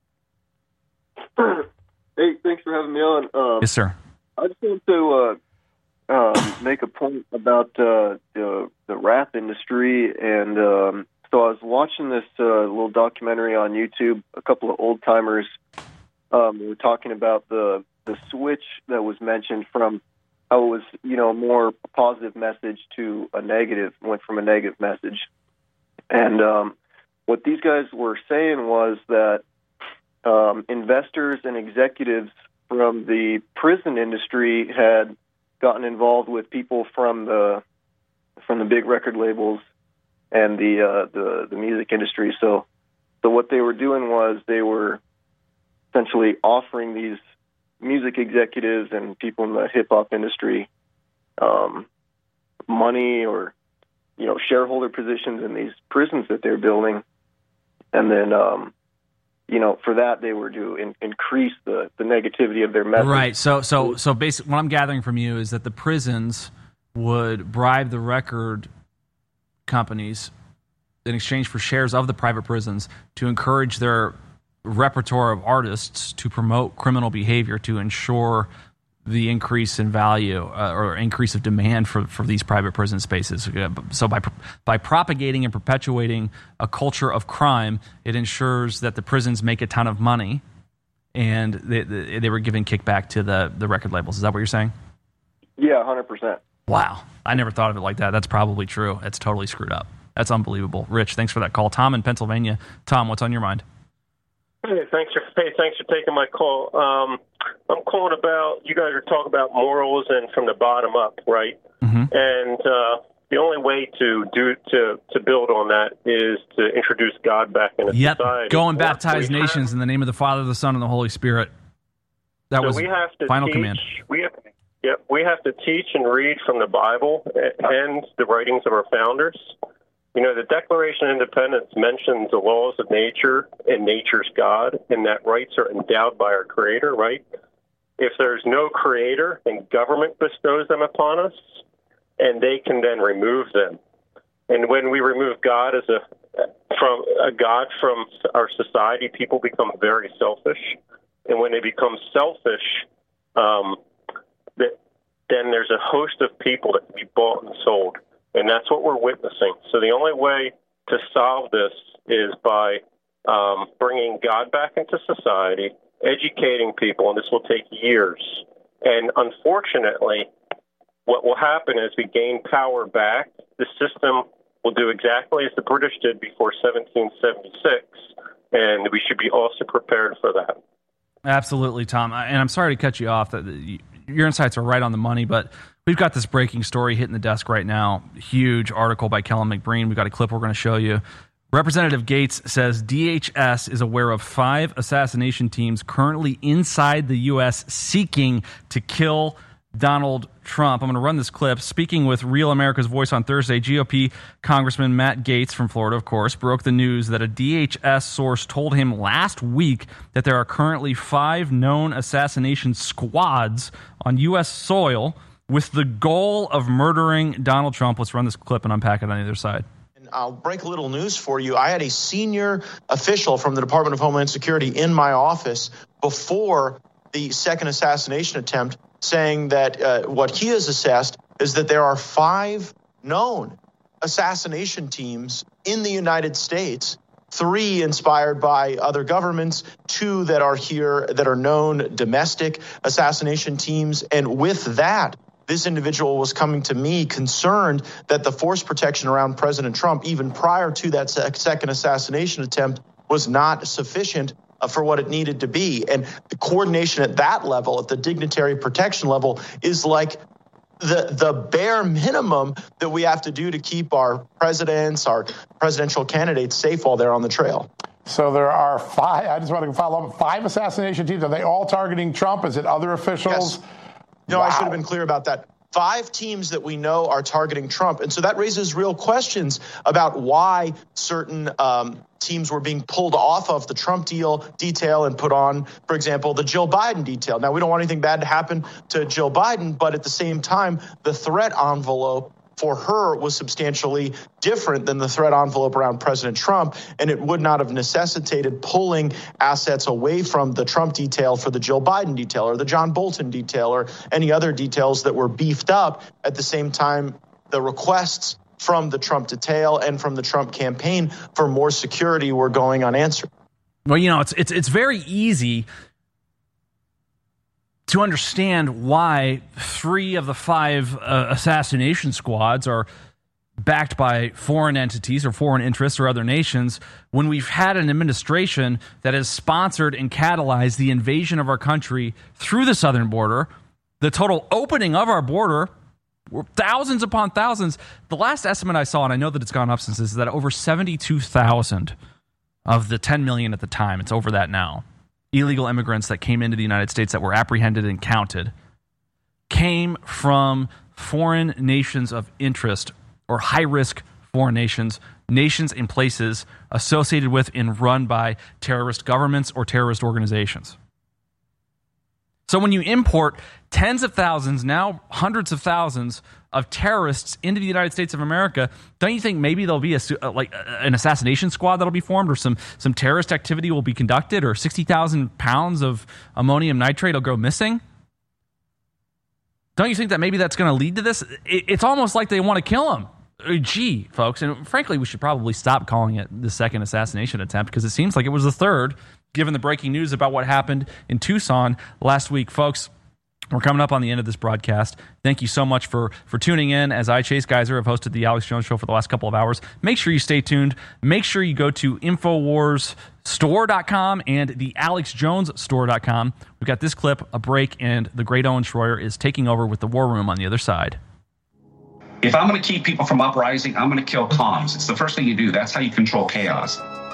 Hey, thanks for having me on. Yes, sir. I just want to make a point about the rap industry, and so I was watching this little documentary on YouTube. A couple of old timers were talking about the switch that was mentioned from how it was, more a positive message to a negative, went from a negative message. And what these guys were saying was that investors and executives from the prison industry had gotten involved with people from the big record labels and the music industry. So what they were doing was they were essentially offering these music executives and people in the hip hop industry money or shareholder positions in these prisons that they're building. And then, for that, they were to increase the negativity of their message. Right. So basically, what I'm gathering from you is that the prisons would bribe the record companies in exchange for shares of the private prisons to encourage their repertoire of artists to promote criminal behavior to ensure the increase in value or increase of demand for these private prison spaces. So by propagating and perpetuating a culture of crime, it ensures that the prisons make a ton of money, and they were giving kickback to the record labels. Is that what you're saying? Yeah, 100%. Wow. I never thought of it like that. That's probably true. It's totally screwed up. That's unbelievable. Rich, thanks for that call. Tom in Pennsylvania. Tom, what's on your mind? Hey, thanks for taking my call. I'm calling about, you guys are talking about morals and from the bottom up, right? Mm-hmm. And the only way to build on that is to introduce God back into society. Go and baptize nations in the name of the Father, the Son, and the Holy Spirit. That was final command. We have to teach and read from the Bible and the writings of our founders. The Declaration of Independence mentions the laws of nature and nature's God, and that rights are endowed by our Creator, right? If there's no Creator, then government bestows them upon us, and they can then remove them. And when we remove God from our society, people become very selfish. And when they become selfish, then there's a host of people that can be bought and sold. And that's what we're witnessing. So the only way to solve this is by bringing God back into society, educating people, and this will take years. And unfortunately, what will happen is we gain power back. The system will do exactly as the British did before 1776, and we should be also prepared for that. Absolutely, Tom. And I'm sorry to cut you off. Your insights are right on the money, but we've got this breaking story hitting the desk right now. Huge article by Kellen McBreen. We've got a clip we're going to show you. Representative Gates says DHS is aware of 5 assassination teams currently inside the U.S. seeking to kill Donald Trump. I'm going to run this clip. Speaking with Real America's Voice on Thursday, GOP Congressman Matt Gaetz from Florida, of course, broke the news that a DHS source told him last week that there are currently 5 known assassination squads on U.S. soil with the goal of murdering Donald Trump. Let's run this clip and unpack it on the other side. I'll break a little news for you. I had a senior official from the Department of Homeland Security in my office before the second assassination attempt saying that what he has assessed is that there are 5 known assassination teams in the United States, 3 inspired by other governments, 2 that are here that are known domestic assassination teams. And with that, this individual was coming to me concerned that the force protection around President Trump, even prior to that second assassination attempt, was not sufficient for what it needed to be. And the coordination at that level, at the dignitary protection level, is like the bare minimum that we have to do to keep our presidents, our presidential candidates safe while they're on the trail. So there are 5, I just want to follow up, 5 assassination teams. Are they all targeting Trump? Is it other officials? Yes. No, wow. I should have been clear about that. 5 teams that we know are targeting Trump. And so that raises real questions about why certain teams were being pulled off of the Trump detail and put on, for example, the Jill Biden detail. Now, we don't want anything bad to happen to Jill Biden, but at the same time, the threat envelope for her was substantially different than the threat envelope around President Trump, and it would not have necessitated pulling assets away from the Trump detail for the Jill Biden detail or the John Bolton detail or any other details that were beefed up. At the same time, the requests from the Trump detail and from the Trump campaign for more security were going unanswered. Well, it's very easy to understand why 3 of the 5 assassination squads are backed by foreign entities or foreign interests or other nations when we've had an administration that has sponsored and catalyzed the invasion of our country through the southern border, the total opening of our border, thousands upon thousands. The last estimate I saw, and I know that it's gone up since, is that over 72,000 of the 10 million at the time, it's over that now, illegal immigrants that came into the United States that were apprehended and counted came from foreign nations of interest or high-risk foreign nations in places associated with and run by terrorist governments or terrorist organizations. So when you import tens of thousands, now hundreds of thousands of terrorists into the United States of America, don't you think maybe there'll be an assassination squad that'll be formed, or some terrorist activity will be conducted, or 60,000 pounds of ammonium nitrate will go missing? Don't you think that maybe that's going to lead to this? It's almost like they want to kill him. Gee, folks, and frankly, we should probably stop calling it the second assassination attempt, because it seems like it was the third, given the breaking news about what happened in Tucson last week. Folks, we're coming up on the end of this broadcast. Thank you so much for tuning in. As I, Chase Geiser, have hosted the Alex Jones Show for the last couple of hours. Make sure you stay tuned. Make sure you go to InfoWarsStore.com and the AlexJonesStore.com. We've got this clip, a break, and the great Owen Schroyer is taking over with the War Room on the other side. If I'm going to keep people from uprising, I'm going to kill comms. It's the first thing you do. That's how you control chaos.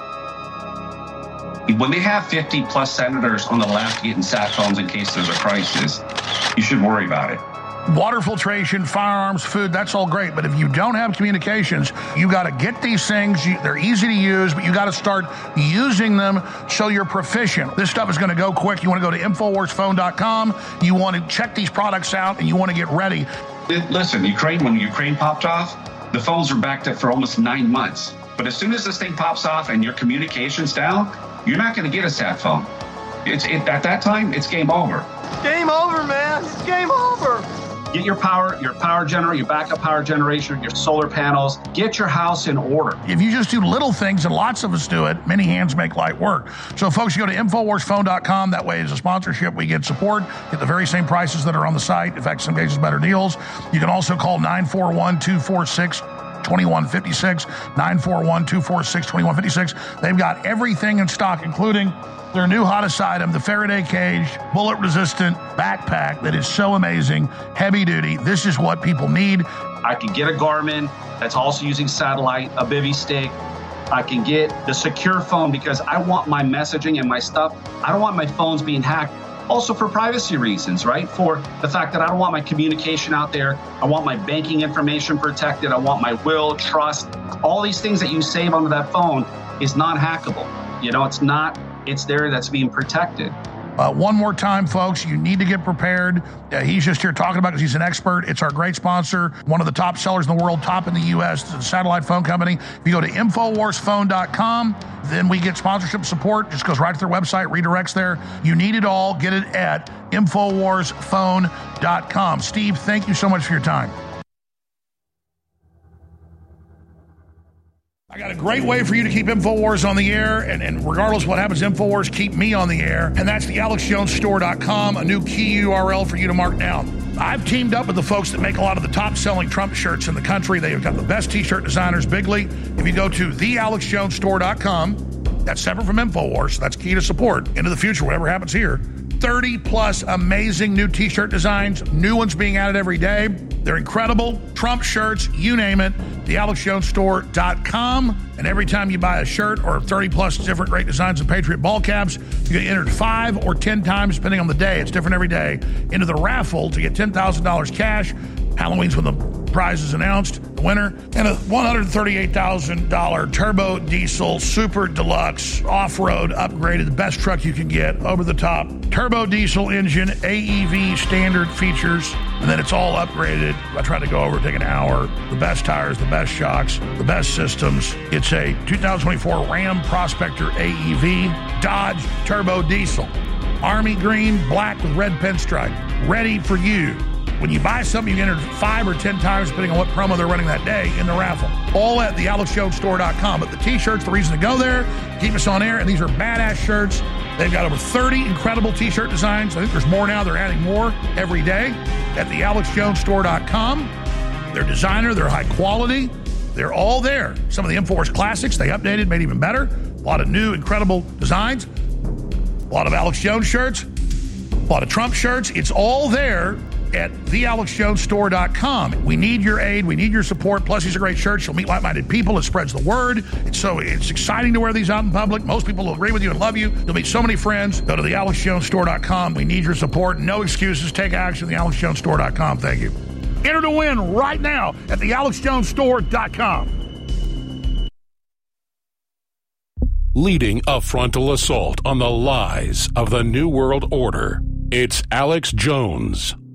When they have 50-plus senators on the left getting sat phones in case there's a crisis, you should worry about it. Water filtration, firearms, food, that's all great. But if you don't have communications, you got to get these things. They're easy to use, but you got to start using them so you're proficient. This stuff is going to go quick. You want to go to InfoWarsPhone.com. You want to check these products out, and you want to get ready. Listen, when Ukraine popped off, the phones were backed up for almost 9 months. But as soon as this thing pops off and your communication's down, you're not going to get a sat phone. At that time, it's game over. Game over, man. It's game over. Get your power generator, your backup power generation, your solar panels. Get your house in order. If you just do little things, and lots of us do it, many hands make light work. So, folks, you go to InfoWarsPhone.com. That way, as a sponsorship, we get support, get the very same prices that are on the site. In fact, some cases, better deals. You can also call 941-246-2156, 941-246-2156. They've got everything in stock, including their new hottest item, the Faraday Cage bullet-resistant backpack that is so amazing, heavy-duty. This is what people need. I can get a Garmin that's also using satellite, a Bivy stick. I can get the secure phone because I want my messaging and my stuff. I don't want my phones being hacked. Also for privacy reasons, right? For the fact that I don't want my communication out there. I want my banking information protected. I want my will, trust. All these things that you save onto that phone is not hackable. It's there, that's being protected. One more time, folks, you need to get prepared. He's just here talking about it because he's an expert. It's our great sponsor, one of the top sellers in the world, top in the U.S., it's a satellite phone company. If you go to InfoWarsPhone.com, then we get sponsorship support. Just goes right to their website, redirects there. You need it all. Get it at InfoWarsPhone.com. Steve, thank you so much for your time. I got a great way for you to keep InfoWars on the air, and regardless of what happens, InfoWars keep me on the air, and that's the AlexJonesStore.com, a new key URL for you to mark down. I've teamed up with the folks that make a lot of the top-selling Trump shirts in the country. They've got the best T-shirt designers, Bigley. If you go to thealexjonesstore.com, that's separate from InfoWars, so that's key to support into the future, whatever happens here. 30-plus amazing new T-shirt designs, new ones being added every day. They're incredible. Trump shirts, you name it, thealexjonesstore.com. And every time you buy a shirt or 30-plus different great designs of Patriot ball caps, you get entered 5 or 10 times, depending on the day. It's different every day, into the raffle to get $10,000 cash. Halloween's when the prize is announced, the winner, and a $138,000 turbo diesel super deluxe off-road upgraded, the best truck you can get, over the top turbo diesel engine, AEV standard features, and then it's all upgraded. I tried to go over, take an hour. The best tires, the best shocks, the best systems. It's a 2024 Ram Prospector AEV Dodge turbo diesel, army green, black with red pinstripe, ready for you. When you buy something, you can enter 5 or 10 times, depending on what promo they're running that day, in the raffle. All at thealexjonesstore.com. But the T-shirts, the reason to go there, keep us on air, and these are badass shirts. They've got over 30 incredible T-shirt designs. I think there's more now. They're adding more every day at thealexjonesstore.com. They're designer. They're high quality. They're all there. Some of the InfoWars classics they updated, made even better. A lot of new, incredible designs. A lot of Alex Jones shirts. A lot of Trump shirts. It's all there at thealexjonesstore.com. We need your aid. We need your support. Plus, these are great shirts. You'll meet like-minded people. It spreads the word. It's exciting to wear these out in public. Most people will agree with you and love you. You'll meet so many friends. Go to thealexjonesstore.com. We need your support. No excuses. Take action. thealexjonesstore.com. Thank you. Enter to win right now at thealexjonesstore.com. leading a frontal assault on the lies of the New World Order. It's Alex Jones.